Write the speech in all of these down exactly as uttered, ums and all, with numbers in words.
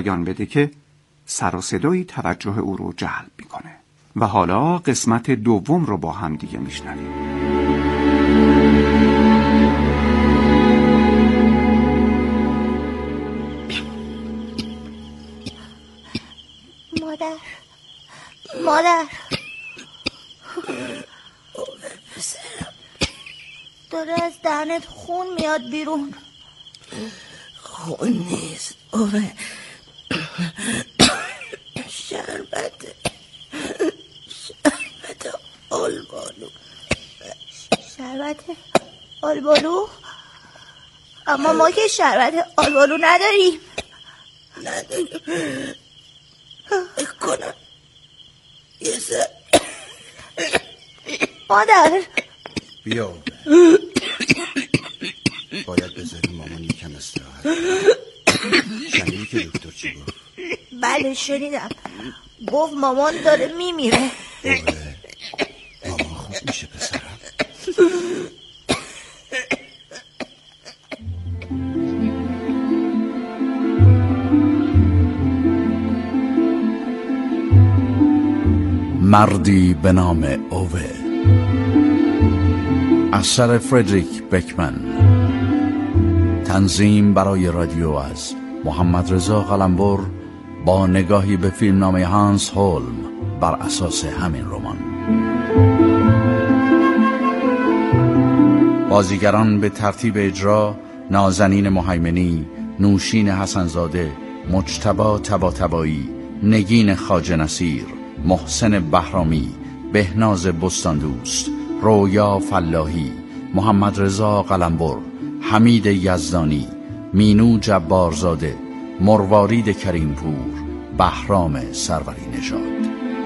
پایان بده که سر و صدایی توجه او رو جلب میکنه. و حالا قسمت دوم رو با هم دیگه میشنویم. مادر مادر داره از دهنت خون میاد بیرون. خون نیست اوه، شربت شربت آلبالو. شربت آلبالو؟ اما ما که شربت آلبالو نداریم. نداریم بکنم یه سر. مادر بیا باید بذاریم مامان یکم استراحت. شنیدی که دکتر چی گفت؟ بله شنیدم، گفت مامان داره میمیره. اوه مامان خوب میشه پسرم. مردی به نام اوه، اثر فردریک بکمن، تنظیم برای رادیو از محمد رضا قلمبر با نگاهی به فیلمنامه هانس هولم بر اساس همین رمان. بازیگران به ترتیب اجرا: نازنین مهیمنی، نوشین حسنزاده، مجتبی طباطبایی، نگین خواجه نصیر، محسن بهرامی، بهناز بستاندوست، رویا فلاحی، محمد رضا قلمبر، حمید یزدانی، مینو جبارزاده، مروارید کریمپور، بهرام سروری نژاد.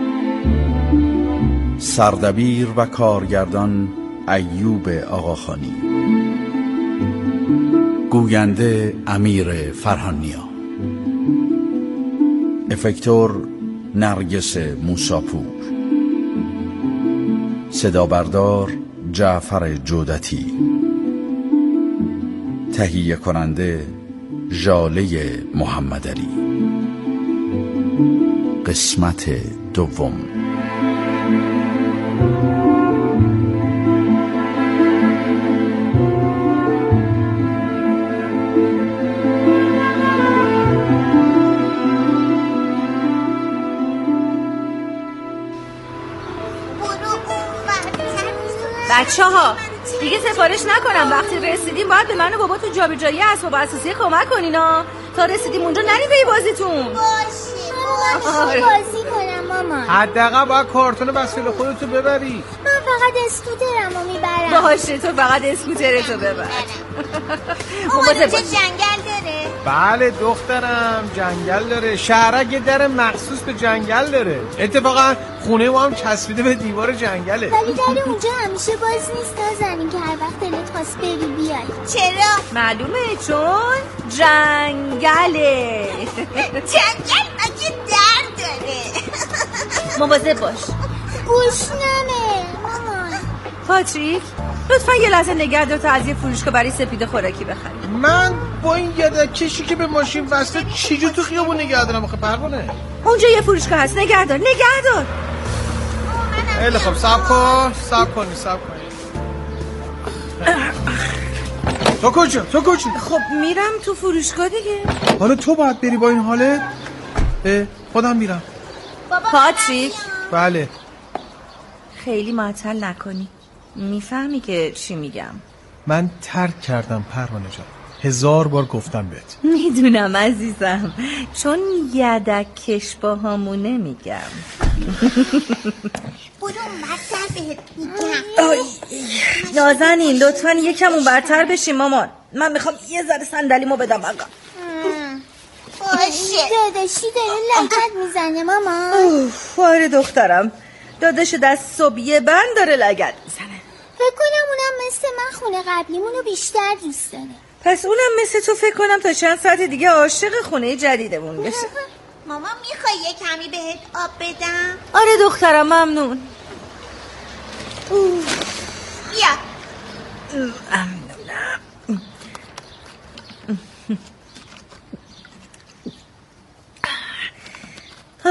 سردبیر و کارگردان ایوب آقاخانی. گوینده امیر فرهانیا. افکتور نرگس موساپور. صدا بردار جعفر جودتی. تهیه کننده ژاله محمدعلی. قسمت دوم. بچه ها دیگه سفارش نکنم، وقتی رسیدیم باید به من و بابا تو جابجایی اسباب اساسی کمک کنین ها. تا رسیدیم اونجا نریم به بازیتون. باشه بازی کنم مامان. حداقل باید کارتون وسایل خودتو ببری. من فقط اسکوترمو میبرم. باشه تو فقط اسکوترتو ببر. مامان اینجا جنگل داره؟ بله دخترم جنگل داره. شهرک در مخصوص به جنگل داره. اتفاقا خونه ما هم چسبیده به دیوار جنگله. ولی در اونجا همیشه باز نیست نازنین که هر وقت دلت خواست بری بیای. چرا؟ معلومه چون جنگله. جنگل مگه در داره؟ مواظب باش. گوشنمه مامان. پاتریک لطفا یه لحظه نگه دار تا از یه فروشگاه برای سپید خوراکی بخریم. من با این یدکشی که به ماشین وصله چیجور تو خیابون نگه دارم آخه پروانه؟ اونجا یه فروشگاه هست، نگه دار نگه دار. خیلی خب صبر کن صبر کنی صبر کنی. تو کجا تو کجا؟ خب میرم تو فروشگاه دیگه. حالا تو باید بری با این حالت؟ خودم میرم. پاتریک. بله. خیلی معطل نکنی، میفهمی که چی میگم. من ترک کردم پروانه جان، هزار بار گفتم بهت. میدونم عزیزم، چون یدک کش با همونه میگم. برو برتر بهت میگم. نازنین لطفا یکم اون برتر بشی مامان، من میخوام یه ذره صندلیمو بدم آقا. باشه داداشی داره لگد میزنه مامان. اوه آره دخترم، داداش دست صبیه بند داره لگد میزنه. فکر کنم اونم مثل من خونه قبلیمونو بیشتر دوست داره. پس اونم مثل تو فکر کنم تا چند ساعت دیگه عاشق خونه جدیدمون بشه. مامان میخوای یه کمی بهت آب بدم؟ آره دخترم ممنون. بیا. ممنونم.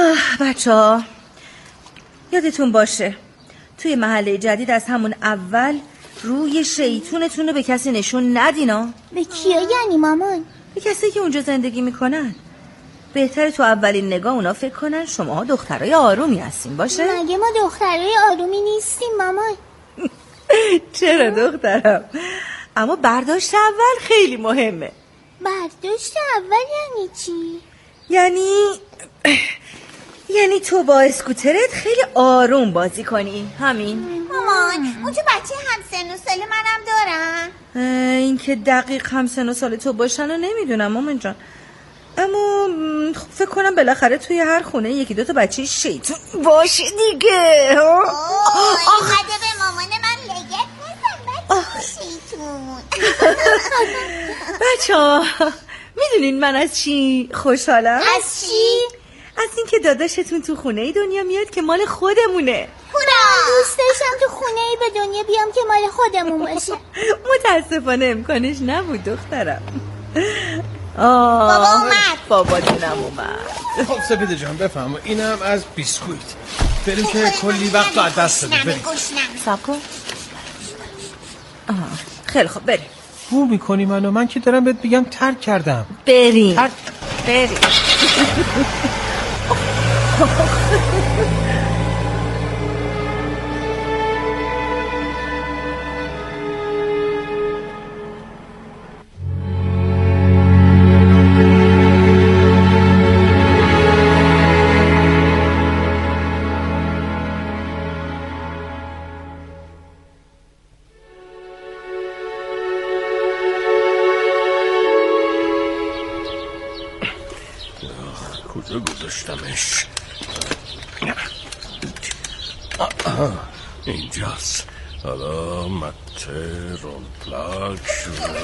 بچه ها یادتون باشه توی محله جدید از همون اول روی شیطونتون رو به کسی نشون ندینا. به کیا یعنی مامان؟ به کسی که اونجا زندگی میکنن. بهتره تو اولین نگاه اونا فکر کنن شما دخترای آرومی هستین باشه؟ مگه ما دخترای آرومی نیستیم مامان؟ چرا دخترم؟ اما برداشت اول خیلی مهمه. برداشت اول یعنی چی؟ یعنی یعنی تو با اسکوترت خیلی آروم بازی کنی. همین. مامان اونجا بچه همسن و سال منم دارن؟ این که دقیق همسن و سال تو باشن رو نمیدونم مامان جان، اما خب فکر کنم بالاخره توی هر خونه یکی دوتا بچه شیطون باشه دیگه. اینقدر به مامان من لگت نزن بچه شیطون. بچه ها میدونین من از چی خوشحالم؟ از چی؟ از این که داداشتون تو خونه ای دنیا میاد که مال خودمونه. من دوست داشتم تو خونه ای به دنیا بیام که مال خودمون باشه. متاسفانه امکانش نبود دخترم. بابا اومد. بابا دونم اومد. خب سپیده جان بفهم اینم از بیسکویت. بریم که کلی وقت از دست داده. بریم صبر کن. خیلی خب بریم. بو میکنی منو؟ من که دارم بهت بگم ترک کردم. بریم ترک بریم. کجا گذاشتمش؟ اینجاست. حالا مته رول پلاک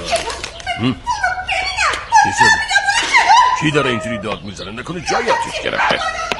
چی شده؟ کی داره اینجوری داد میزنه؟ نکنه جایی آتیش گرفته؟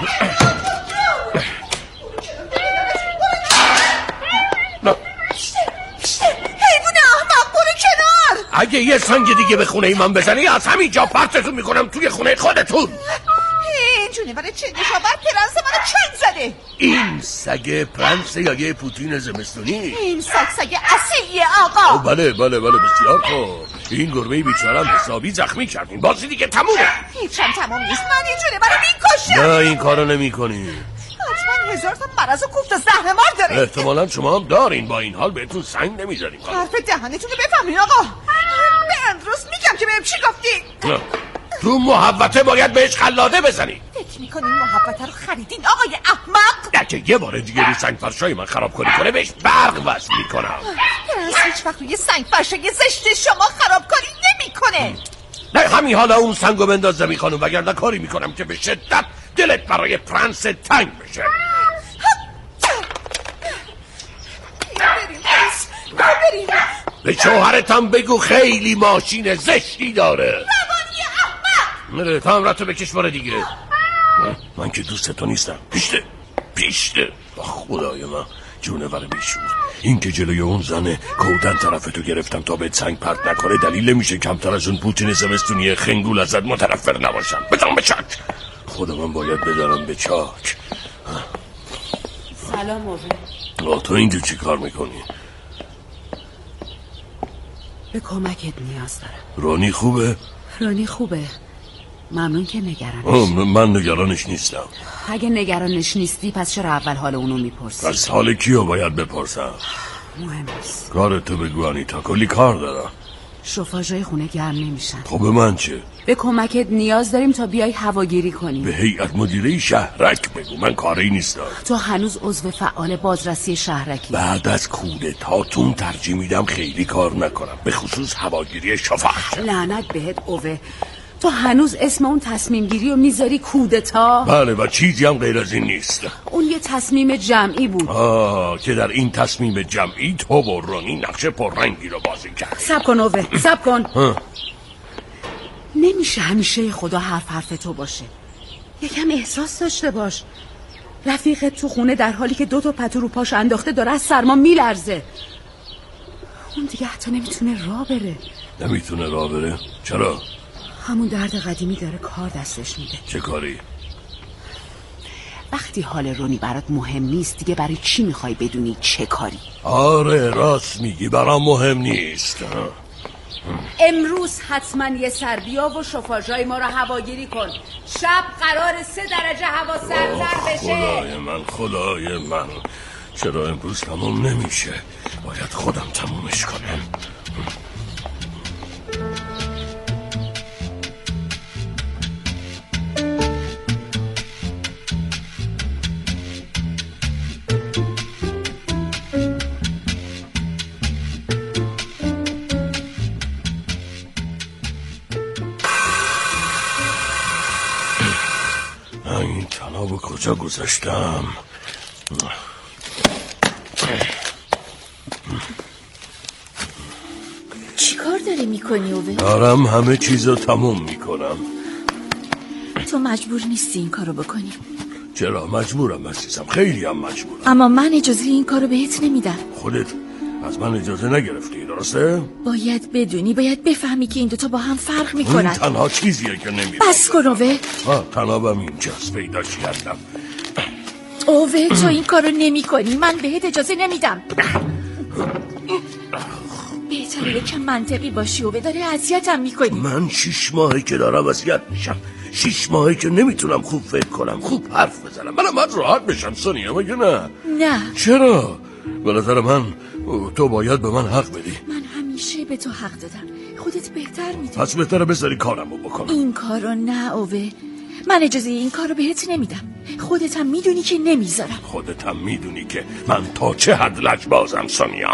حیوان احمق برو کنار. اگه یه سنگ دیگه به خونه ای من بزنی از همین جا پرتتون میکنم توی خونه خودتون. این جونه برای چه نشابت پرنس منو چند زده؟ این سگ پرنس یا یه پوتین زمستونی؟ این سگ سگ اصیلیه آقا. بله بله بله بسیار خوب. این گربه بیچارم حسابی زخمی کردین. بازی دیگه تمومه. هیچم تموم نیست. من این جونه برای میکشم. نه این کارو نمی کنی. حتما هزار تا مرض و کوفت و زهر مار داره. احتمالا شما هم دارین. با این حال بهتون سنگ نمیزنیم. حرف دهنتون رو بفهمین آقا. به اندروس میگم که بهم چی گفتی؟ نه. تو محوطه باید بهش خلاده بزنی. فکر میکنین محوطه رو خریدین آقای احمق؟ اگه یه بار دیگه رو سنگ فرشای من خراب کنی کنه بهش برق وصل میکنم. پرنس هیچ وقت روی سنگ فرشای زشت شما خرابکاری نمیکنه. نه همین حالا اون سنگو بنداز زمین خانم وگرنه کاری میکنم که به شدت دلت برای پرنس تنگ بشه. بریم پرنس بریم. به شوهرتم بگو خیلی ماشین زشتی داره. روانی احمق. نره تا هم رتو بکش باره دیگه. من که دوست تو نیستم. پیشته پیشته. خدای من جونور بیشور. این که جلوی اون زنه کودن طرف تو گرفتم تا بهت سنگ پرت نکنه دلیل نمیشه کمتر از اون پوتین زمستونی خنگول ازت متنفر نباشم. بدم به چاک. خودم من باید بدارم به چاک. سلام موزه. تو اینجا چی کار میکنی؟ به کمکت نیاز دارم. رانی خوبه؟ رانی خوبه. ممنون که نگرانش. من نگرانش نیستم. اگه نگرانش نیستی پس چرا اول حال اونو میپرسی؟ پس حال کیو باید بپرسم؟ مهم نیست. کارتو بگو انیتا کلی کار دارم. شوفاژهای خونه گرم نمیشن. خب به من چه؟ به کمکت نیاز داریم تا بیای هواگیری کنیم. به هیئت مدیره شهرک بگو من کاری نیستم. تو هنوز عضو فعال بازرسی شهرکی. بعد از کودتاتون ترجیح میدم خیلی کار نکنم به خصوص هواگیری شفاخ. لعنت بهت اوه. تو هنوز اسم اون تصمیم گیری رو میذاری کودتا؟ بله و چیزی هم غیر از این نیست. اون یه تصمیم جمعی بود. آه که در این تصمیم جمعی تو و رانی نقش پررنگی رو بازی کردی. سب کن اوه سب کن. نمیشه همیشه خدا حرف حرف تو باشه. یکم احساس داشته باش. رفیقت تو خونه در حالی که دو تا پتو رو پاش انداخته داره از سرما میلرزه. اون دیگه حتی نمیتونه راه بره. نمیتونه راه بره؟ چرا؟ همون درد قدیمی داره کار دستش میده. چه کاری؟ وقتی حال رونی برات مهم نیست دیگه برای چی میخوای بدونی چه کاری؟ آره راست میگی، برام مهم نیست. امروز حتما یه سر بیا و شفاژای ما رو هواگیری کن. شب قرار سه درجه هوا سردتر بشه. خدای من خدای من، چرا امروز تموم نمیشه؟ باید خودم تمومش کنم. این تنابو کجا گذاشتم؟ چی کار داری میکنی اوه؟ دارم همه چیزو تموم میکنم. تو مجبور نیستی این کارو بکنی. چرا مجبورم عزیزم، خیلی هم مجبورم. اما من اجازه این کارو بهت نمیدم. خودت از من اجازه نگرفتی، درسته؟ باید بدونی، باید بفهمی که این دوتا با هم فرق میکنن. این تنها چیزیه که نمیدونم. بس کن اوه. ها تنابم اینجاست، پیداش کردم. اوه تو این کارو نمی کنی، من بهت اجازه نمیدم. بهتره یکم منطقی باشی و داری اذیتم میکنی. من شیش ماهی که دارم اذیت میشم، شیش ماهی که نمیتونم خوب فکر کنم، خوب حرف بزنم. منم باید راحت بشم سونیا، مگه نه؟ نه. چرا؟ به نظر من تو باید به من حق بدی. من همیشه به تو حق دادم، خودت بهتر میدونی. پس بهتره بذاری کارمو بکنم. این کارو نه اوه، من اجازه این کارو بهت نمیدم. خودت هم میدونی که نمیذارم. خودت هم میدونی که من تا چه حد لجبازم سونیا.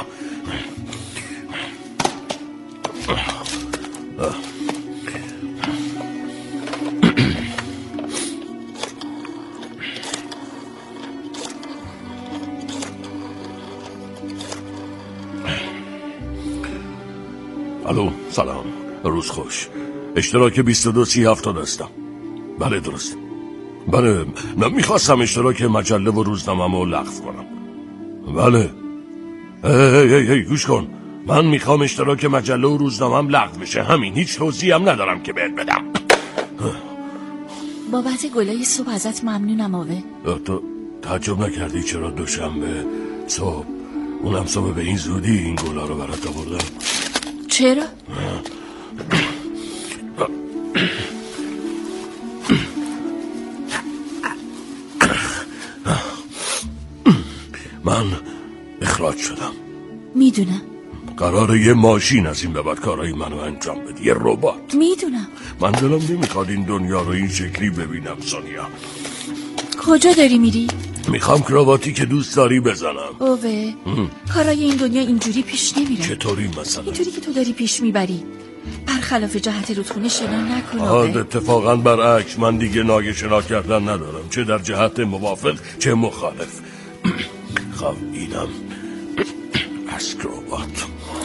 الو سلام، روز خوش. اشتراک بیست و دو سی هفتاد هستم. بله درست. بله من میخواستم اشتراک مجله و روزنامه‌مو لغو کنم. بله. هی هی هی گوش کن، من میخوام اشتراک مجله و روزنامه‌م لغو بشه، همین. هیچ توضیحی هم ندارم که بهت بدم. بابت گلای صبح ازت ممنونم اوه. تو تعجب نکردی چرا دوشنبه صبح، اونم صبح به این زودی، این گلا رو برات آوردم؟ چرا؟ من اخراج شدم. میدونم. قراره یه ماشین از این به بعد کارهای منو انجام بده، یه ربات. میدونم. من دلم نمیخواد این دنیا رو این شکلی ببینم سونیا. کجا داری میری؟ میخوام کراواتی که دوست داری بزنم. اوه کارای این دنیا اینجوری پیش نمیره. چطوری مثلا؟ اینجوری که تو داری پیش میبری. برخلاف جهت رودخونه شنا نکن. آه اتفاقا برعکس، من دیگه ناگه شنا کردن ندارم، چه در جهت موافق چه مخالف. خب اینم اسکروبات.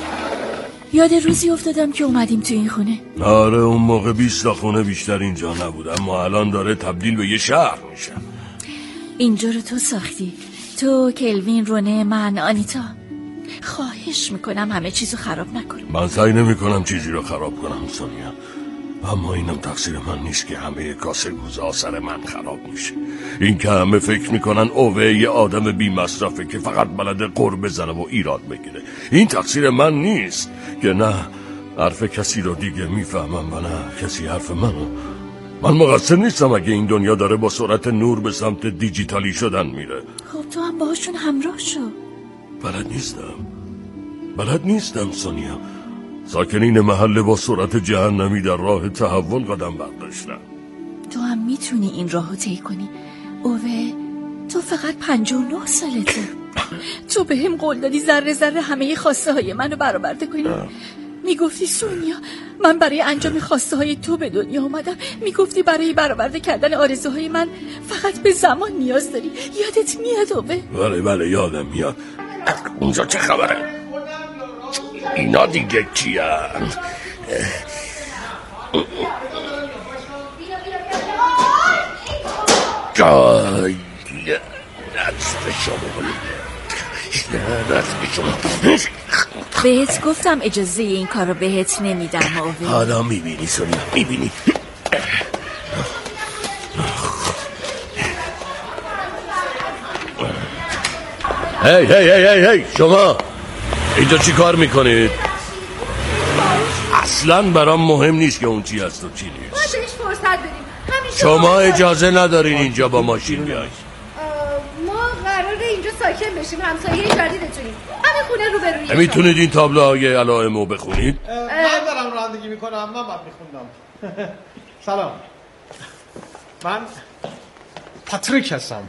یاد روزی افتادم که اومدیم تو این خونه. آره اون موقع بیست تا خونه بیشتر اینجا نبود، اما الان داره تبدیل به یه شهر میشه. اینجا رو تو ساختی، تو، کلوین، رونه، من، آنیتا. خواهش میکنم همه چیزو خراب نکن. من سعی نمی کنم چیزی رو خراب کنم سونیا، اما اینم تقصیر من نیست که همه کاسه گوزا سر من خراب میشه. این که همه فکر میکنن اوه یه آدم بی مصرفه که فقط بلده قر بزنه و ایراد بگیره. این تقصیر من نیست که نه حرف کسی رو دیگه میفهمم و نه کسی حرف منو. من مقصر نیستم اگه این دنیا داره با سرعت نور به سمت دیجیتالی شدن میره. خب تو هم باهاشون همراه شو. بلد نیستم بلد نیستم سونیا. ساکنین محله با سرعت جهنمی در راه تحول قدم برداشتن. تو هم میتونی این راهو طی کنی. اوه تو فقط پنجاه و نه سالته. تو به هم قول دادی ذره ذره همه خواسته های منو برآورده کنی. میگفتی سونیا من برای انجام خواسته های تو به دنیا اومدم. میگفتی برای برآورده کردن آرزوهای من فقط به زمان نیاز داری. یادت میاد اوه؟ بله بله یادم میاد. اونجا چه خبره؟ اینا دیگه کیان؟ جای لعنت به شما، لعنت به شما. بهت گفتم اجازه این کارو بهت نمیدم اوه. حالا میبینی سونیا، میبینی. هی هی هی هی هی شما اینجا چی کار میکنید؟ اصلا برام مهم نیست که اون چی هست و چی نیست. ما بهش فرصت بدیم. شما اجازه ندارین اینجا با ماشین بیایید. ما قراره اینجا ساکن بشیم، همسایه جدیدتونیم. همین خونه رو به روی. میتونید این تابلوهای علائمو بخونید؟ من دارم رانندگی میکنم، من باید میخوندم. سلام، من پاتریک هستم.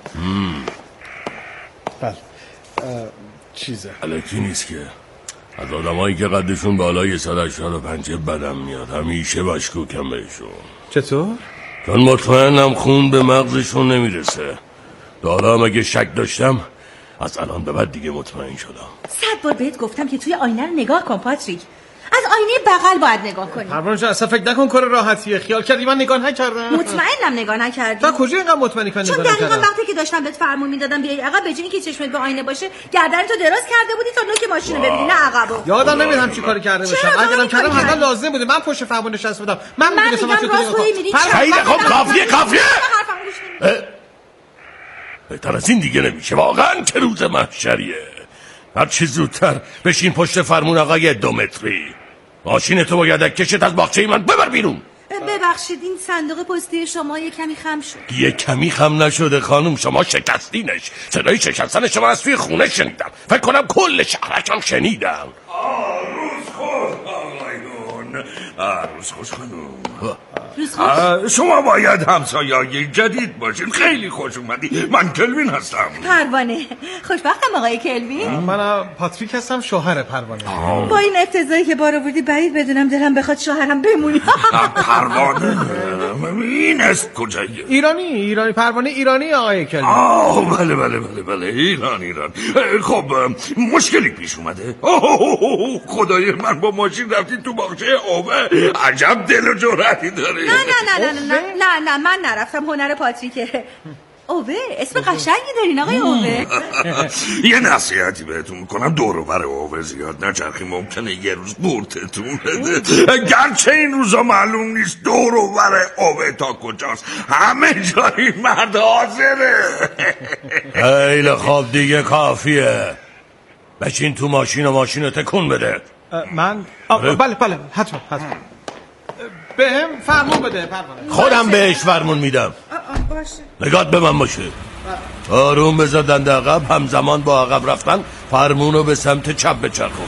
بله چیزه الکی نیست که از آدمایی که قدشون بالای صد و هشتاد و پنج بدم میاد، همیشه مشکوکم بهشون. چطور؟ چون مطمئنم خون به مغزشون نمیرسه. حالا هم اگه شک داشتم از الان به بعد دیگه مطمئن شدم. صد بار بهت گفتم که توی آینه رو نگاه کن پاتریک، از آینه بغل باید نگاه کنی. پروانه جان اصلا فکر نکن کار راحتیه. خیال کردی من نگاه نکردم؟ مطمئنم نگاه نکردی. تا کجا اینقدر مطمئنی که نگاه نکردم؟ چون دقیقاً وقتی که داشتم بهت فرمون میدادم بیای عقب، به جای اینکه چشمت به آینه باشه گردن تو دراز کرده بودی تا نوک ماشینو ببینی، نه عقبو. یادم نمیاد چی کاری کرده باشم. اگرم کردم حتما لازم بوده. من پشت فرمون نشسته بودم. من میدونستم من چطوری نگاه. خیلی خب کافیه کافیه. بهتر از این دیگه نمیشه واقعا که روز محشریه. هر چی زودتر بشین پشت فرمون آقای دو متری. ماشین تو باید کشت از باغچه من ببر بیرون. ببخشید این صندوق پستی شما یه کمی خم شد. یه کمی خم نشده خانم، شما شکستینش. صدای شکستن شما از توی خونه شنیدم. فکر کنم کل شهرشم شنیدم. روز خوش آقایون، روز خوش خانم. روز خوش. شما باید همسایه‌های جدید باشین. خیلی خوش اومدی. من کلوین هستم. پروانه. خوشبختم آقای کلوین. من پاتریک هستم، شوهر پروانه. با این افتضاحی که بار آوردی بعید بدونم دلم بخواد شوهرم بمونه. پروانه این است کجایی؟ ایرانی ایرانی پروانه ایرانی آقای کلوین. آه بله بله بله بله ایران ایران. خب مشکلی پیش اومده؟ اوه خدای من، با ماشین رفتید تو باغچه اوه. عجب دل و جرأتی داری. نه نه نه نه نه نه نه من نرفتم، هنر پاتریکه. اوه اسم قشنگی دارین آقای اوه. یه نصیحتی بهتون میکنم، دور و بر اوه زیاد نچرخی، ممکنه یه روز بورتتون بده. گرچه این روزا معلوم نیست دور و بر اوه تا کجاست، همه جایی مرد حاضره. خیلی خوب دیگه کافیه. بشین تو ماشین و ماشین رو تکون بده. من بله بله حتما حتما. به هم فرمون بده پروانه. خودم بهش فرمون میدم. باشه. نگات به من باشه. آروم بذار دنده عقب، همزمان با عقب رفتن فرمونو به سمت چپ بچرخون.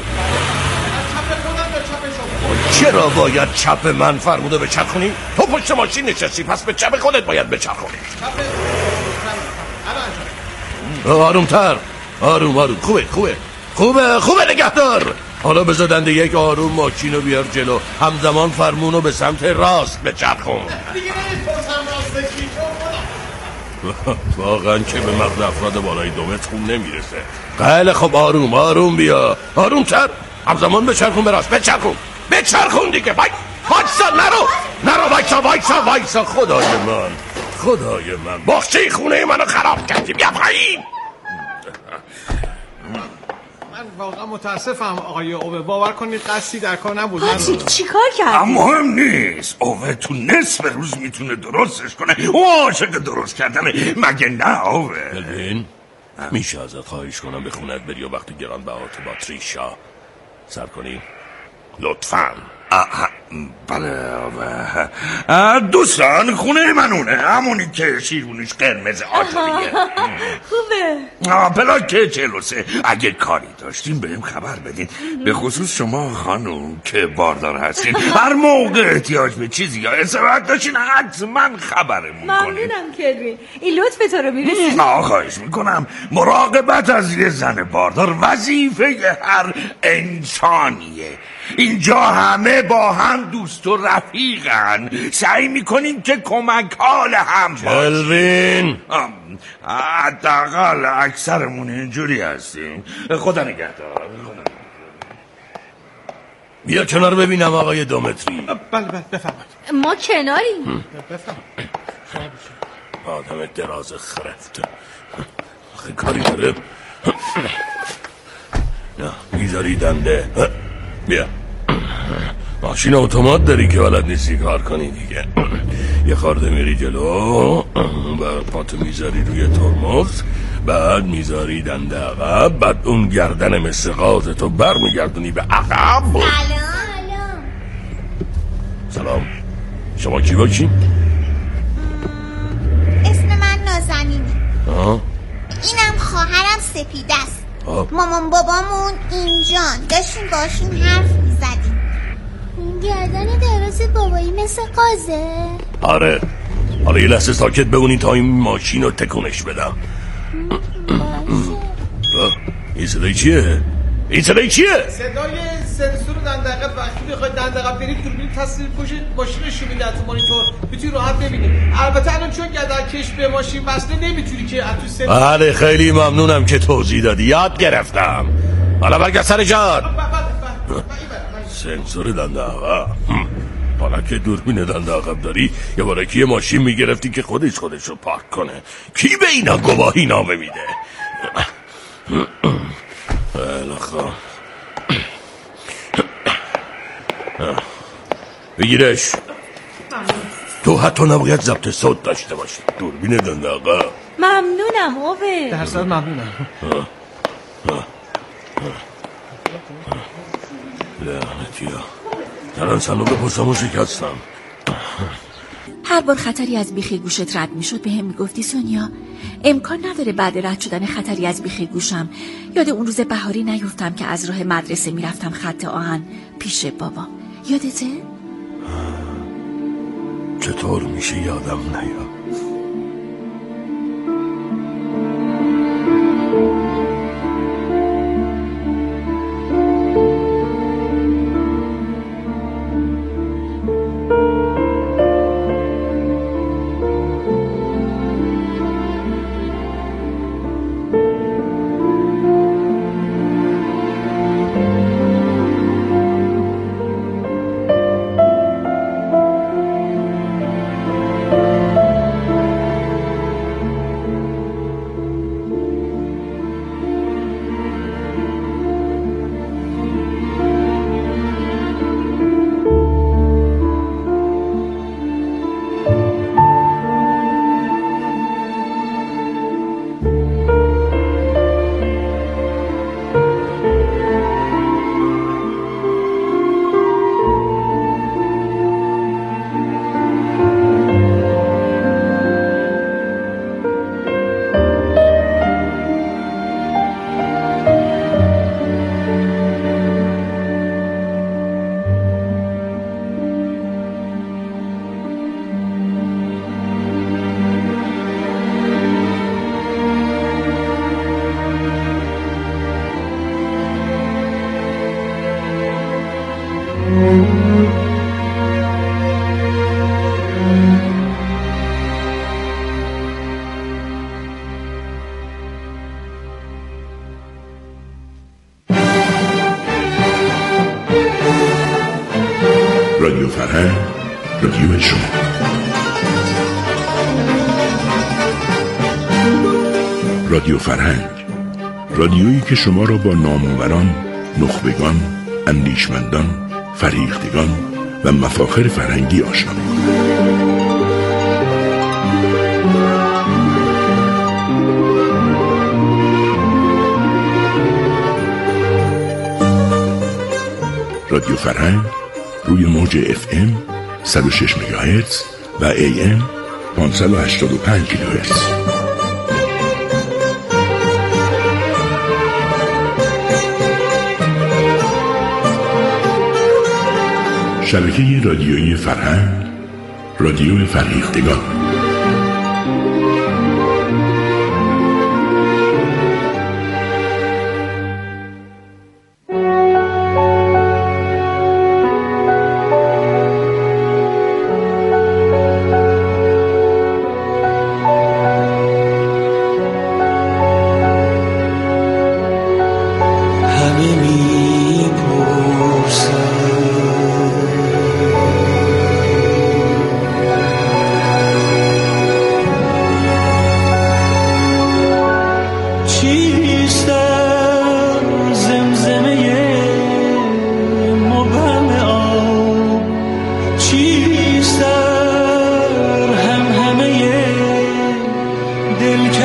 چرا باید چپ من فرمونو بچرخونی؟ تو پشت ماشین نشستی، پس به چپ خودت باید بچرخونی. آرومتر. آروم آروم. خوبه خوبه خوبه خوبه نگهدار. حالا بذار دنده یک آروم ماشینو بیار جلو، همزمان فرمونو به سمت راست بچرخون. واقعا که به مغز افراد بالای دو متر خون نمیرسه. خیلی خب آروم آروم بیا، آروم تر، همزمان بچرخون به راست، بچرخون بچرخون دیگه. وای وایسا، نرو نرو، وایسا وایسا وایسا. خدای من خدای من، باغچه خونه منو خراب کردی. بیا پایین. من واقعا متاسفم آقای اوه، باور کنید قصدی در کار نبود. پاتریک چی کار کردی؟ مهم نیست، اوه تو نصف روز میتونه درستش کنه. او عاشق درست کردنه، مگه نه اوه؟ کلوین میشه ازت خواهش کنم به خونت بری و وقتی گرانبهات با تریشا سر کنی لطفاً. بله اوه. دوستان خونه منونه، همونی که شیرونیش قرمز آجوریه. خوبه. بلاک چهل و سه. اگه کاری داشتین بهم خبر بدین، به خصوص شما خانم که باردار هستین. هر موقع احتیاج به چیزی یا استراحت داشتین حتما خبرمون کنین. ممنونم کلوین، این لطف تو رو میرسید. خواهش میکنم. مراقبت از یه زن باردار وظیفه هر انسانیه. اینجا همه با هم دوست و رفیقن، سعی میکنیم که کمک حال هم باشیم. کلوین حداقل اکثرمون اینجوری هستیم. خدا نگهدار. بیا کنار ببینم آقای دو متری. بله بله بفرمایید. ما کناریم. بفرمایید. آدم دراز خرفت خیلی کاری داره. نه میذاری دنده. بیا ماشین اتومات داری که بلد نیستی کار کنی دیگه. یه خورده میری جلو و پاتو میذاری روی ترمز، بعد میذاری دنده عقب، بعد اون گردن مثل غازتو بر میگردونی به عقب. سلام. سلام. شما کی باشین؟ اسم من نازنینه. آه؟ اینم خواهرم سپیدست. مامان بابامون اینجان، داشتیم باشون حرف میزدیم. این گردن دراز بابایی مثل قازه؟ آره. حالا یه لحظه ساکت بمونی تا این ماشین رو تکونش بدم. این صدای چیه؟ این صدای چیه؟ صدای سنسور دندقه. وقتی بخوای دندقه برید دوربین تصویر پشت ماشینشو میده تو مانیتور، میتونی راحت ببینی. البته الان چون گردنکش به ماشین وصله نمیتونی که تو سنسور. بله خیلی ممنونم که توضیح دادی، یاد گرفتم. حالا برگرد سر جاد. سنسور دنده عقب. حالا که دوربین دنده عقب داری، یه بارکی ماشین میگرفتی که خودش خودش رو پارک کنه. کی به اینا گواهی نامه میده؟ بله خواه بگیرش. تو حتی نباید ضبط صوت داشته باشی. دوربین دنده عقب. ممنونم اوه. درصد ممنونم. لعنتیا الان صندوق پستمو شکستم. هر بار خطری از بیخ گوشت رد میشد به هم میگفتی سونیا امکان نداره بعد رد شدن خطری از بیخ گوشم یاد اون روز بهاری نیفتم که از راه مدرسه میرفتم خط آهن پیش بابا. یادته؟ چطور میشه یادم نیاد؟ رادیو فرهنگ، رادیو شما. رادیو فرهنگ، رادیویی که شما را با نامآوران، نخبگان، اندیشمندان، فرهیختگان و مفاخر فرهنگی آشنا می‌کند. رادیو فرهنگ روی موج اف ام صد و شش مگاهرتز و ای ام پانصد و هشتاد و پنج کیلوهرتز. شبکه رادیویی فرهنگ، رادیو فرهیختگان.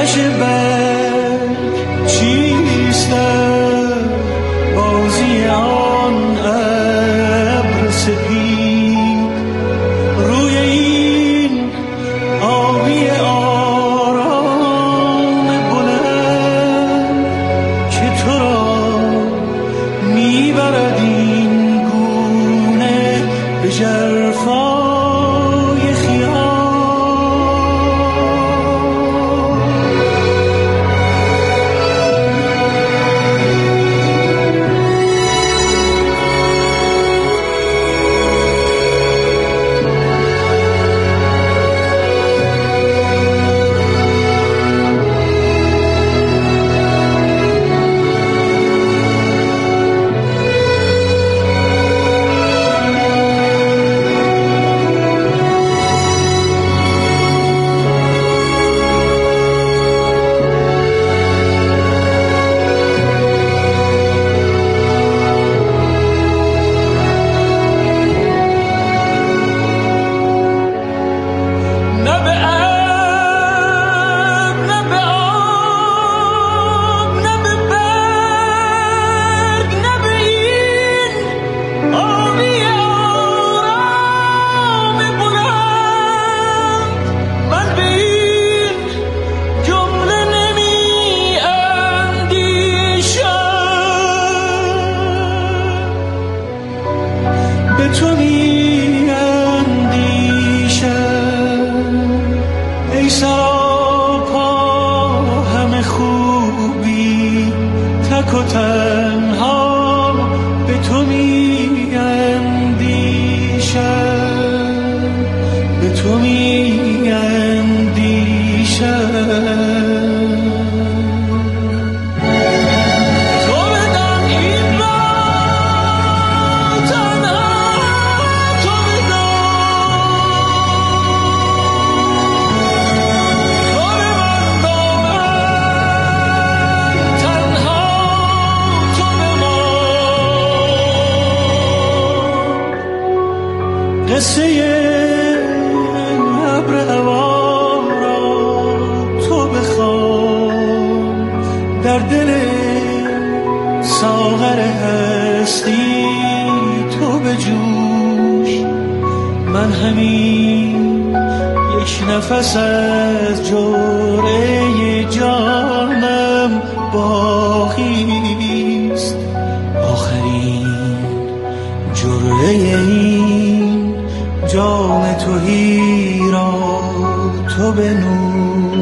نفس از جوره جانم باقیست، آخرین جوره این جام تویی را تو بنوش.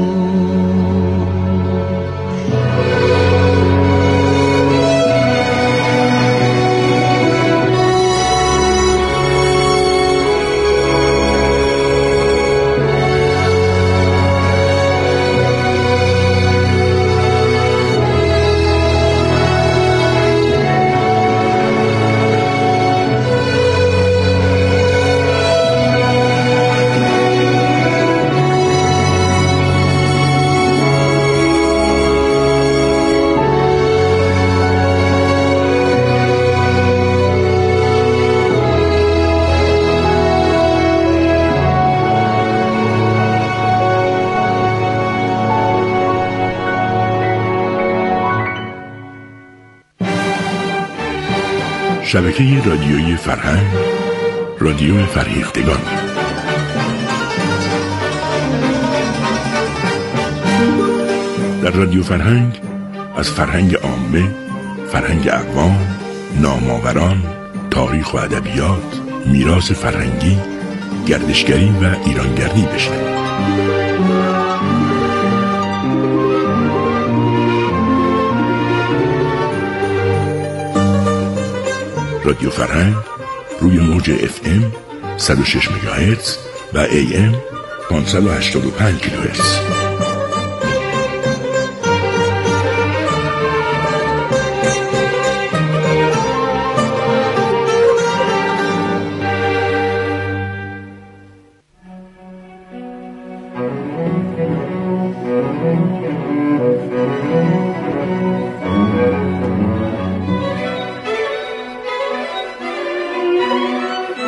شبکه رادیویی فرهنگ، رادیو فرهیختگان. در رادیو فرهنگ از فرهنگ عامه، فرهنگ اقوام، نام‌آوران، تاریخ و ادبیات، میراث فرهنگی، گردشگری و ایرانگردی بشنوید. رادیو فرهنگ روی موج اف ام صد و شش مگاهرتز و ای ام پانصد و هشتاد و پنج کیلوهرتز.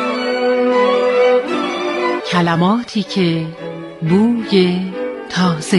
کلماتی که بوی تازه